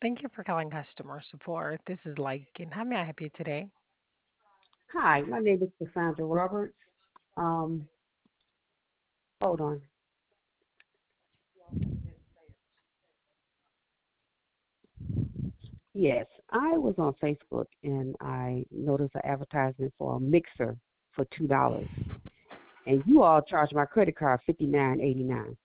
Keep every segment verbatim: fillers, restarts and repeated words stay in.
Thank you for calling customer support. This is Lakin. How may I help you today? Hi, my name is Cassandra Roberts. Um, hold on. Yes, I was on Facebook and I noticed an advertisement for a mixer for two dollars, and you all charge my credit card fifty nine eighty nine.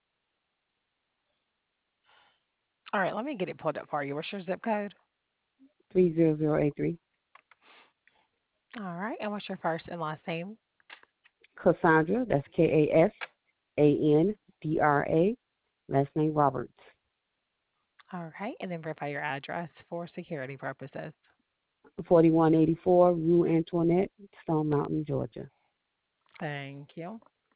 All right, let me get it pulled up for you. What's your zip code? Three zero zero eight three. All right, and what's your first and last name? Cassandra, that's K A S A N D R A. Last name Roberts. All right, and then verify your address for security purposes. Forty one eighty four Rue Antoinette, Stone Mountain, Georgia. Thank you.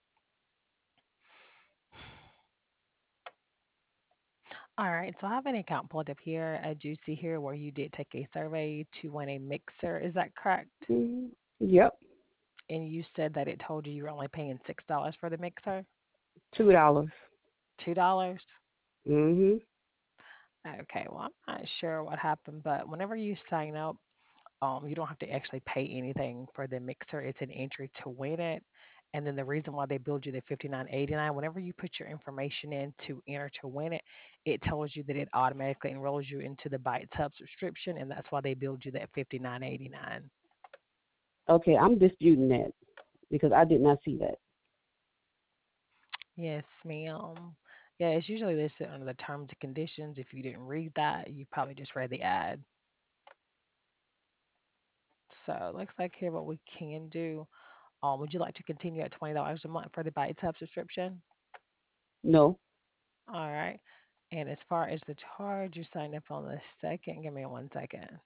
All right, so I have an account pulled up here. I do see here where you did take a survey to win a mixer. Is that correct? hmm Yep, And you said that it told you you were only paying six dollars for the mixer? two dollars. Two dollars? Mhm. Okay, well, I'm not sure what happened, but whenever you sign up, Um, you don't have to actually pay anything for the mixer. It's an entry to win it. And then the reason why they build you the fifty-nine eighty-nine, whenever you put your information in to enter to win it, it tells you that it automatically enrolls you into the Bytes Hub subscription, and that's why they build you that fifty-nine eighty-nine. Okay, I'm disputing that because I did not see that. Yes, ma'am. Yeah, it's usually listed under the terms and conditions. If you didn't read that, you probably just read the ad. So it looks like here what we can do. Um, would you like to continue at twenty dollars a month for the Bytes Hub subscription? No. All right. And as far as the charge, you signed up on the second. Give me one second.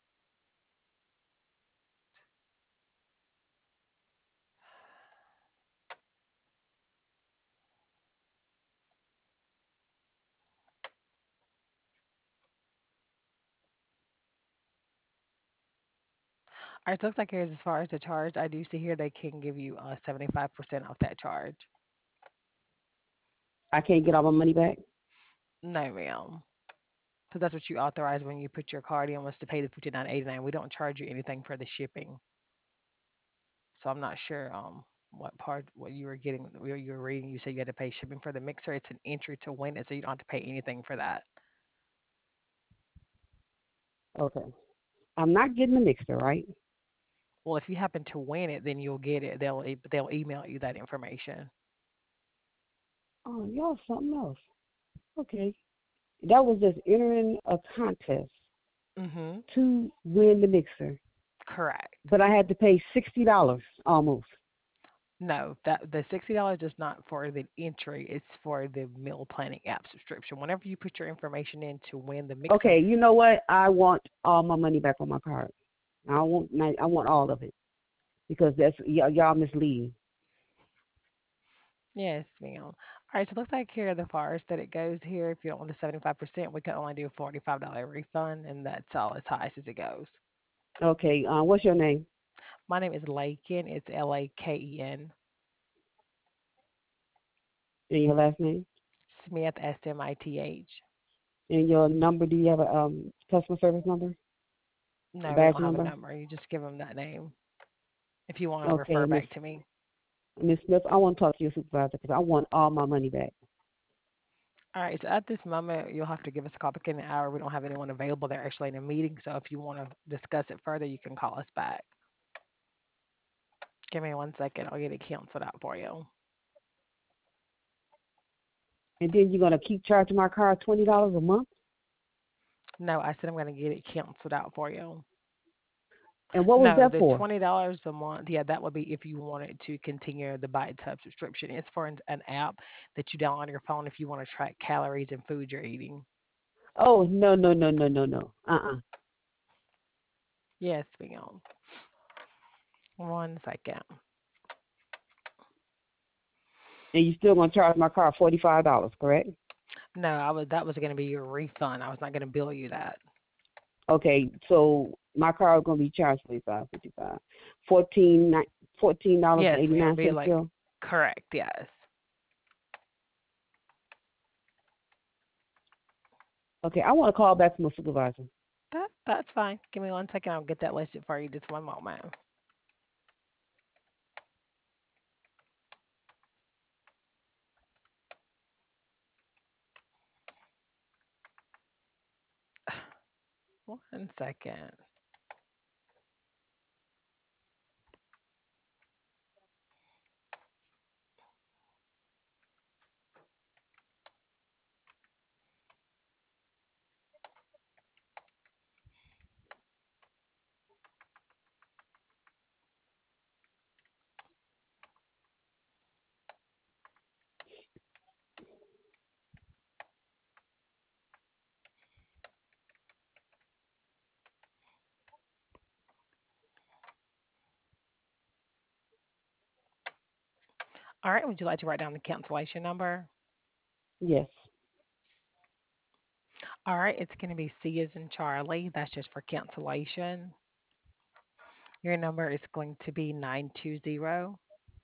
All right. So it looks like here's as far as the charge. I do see here they can give you uh, seventy-five percent off that charge. I can't get all my money back. No, ma'am. Because that's what you authorize when you put your card in was to pay the fifty-nine eighty-nine. We don't charge you anything for the shipping. So I'm not sure um what part what you were getting where you were reading. You said you had to pay shipping for the mixer. It's an entry to win it, so you don't have to pay anything for that. Okay. I'm not getting the mixer, right? Well, if you happen to win it, then you'll get it. They'll e- they'll email you that information. Oh, y'all something else. Okay. That was just entering a contest Mhm. to win the mixer, Correct. but I had to pay sixty dollars almost. No, that the sixty dollars is not for the entry. It's for the meal planning app subscription. Whenever you put your information in to win the mixer, Okay, you know what? I want all my money back on my card. I want my, I want all of it because that's y'all, y'all misleading. yes, ma'am. All right, so it looks like here the farthest that it goes here. If you don't want the seventy-five percent, we can only do a forty-five dollar refund, and that's all as highest as it goes. Okay. Uh, what's your name My name is Laken. It's L A K E N. and your last name Smith, S M I T H. and your number? Do you have a um customer service number, a No, we badge don't have a number? number. You just give them that name if you want to Okay, refer Miss back to me. Miss Smith. I want to talk to your supervisor because I want all my money back. All right, so at this moment, you'll have to give us a call back in an hour. We don't have anyone available. They're actually in a meeting. So if you want to discuss it further, you can call us back. Give me one second. I'll get it canceled out for you. And then you're gonna keep charging my card twenty dollars a month. No, I said I'm going to get it canceled out for you. And what was No, that the for? twenty dollars a month, yeah, that would be if you wanted to continue the Bite Tub subscription. It's for an, an app that you download on your phone if you want to track calories and food you're eating. Oh no no no no no no. Uh uh Yes, ma'am. One second. And you still gonna charge my card forty five dollars, correct? No, I was that was going to be your refund. I was not going to bill you that. Okay, so my card is gonna be charged forty five fifty five, fourteen fourteen dollars and Yes, eighty ma'am. nine Be cents like still. correct. Yes. Okay, I want to call back to my supervisor. That that's fine. Give me one second. I'll get that listed for you. Just one moment. One second. All right. Would you like to write down the cancellation number? Yes. All right. It's going to be C as in Charlie. That's just for cancellation. Your number is going to be nine two zero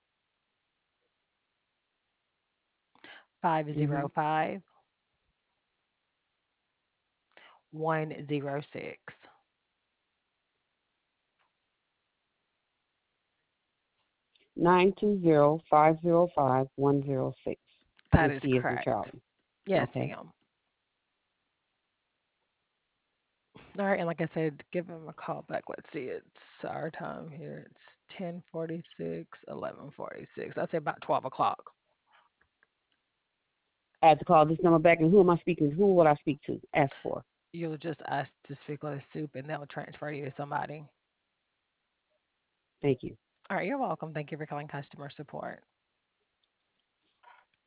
five zero Mhm. five one zero six. Nine two zero five zero five one zero six. That And is C is in correct. Charlie. Yes, Okay. ma'am. All right, and like I said, give him a call back. Let's see, it's our time here. It's ten forty-six, eleven forty-six. I'd say about twelve o'clock. I have to call this number back, and who am I speaking? Who will I speak to? Ask for. You'll just ask to speak with Soup and they'll transfer you to somebody. Thank you. All right, you're welcome. Thank you for calling customer support.